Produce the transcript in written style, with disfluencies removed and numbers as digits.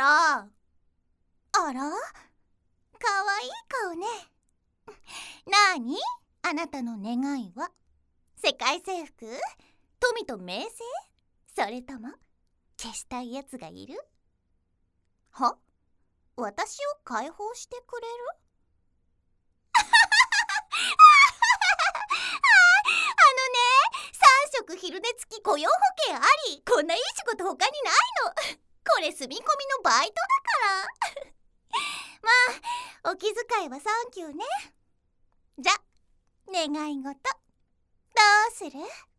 ら。あら、かわいい顔ね。なーに、あなたの願いは。世界征服？富と名声？それとも消したいやつがいる？は？私を解放してくれる？3食昼寝付き雇用保険あり、こんないい仕事他にないの。これ住み込みのバイトだからまあ、お気遣いはサンキューね。じゃ、願い事どうする？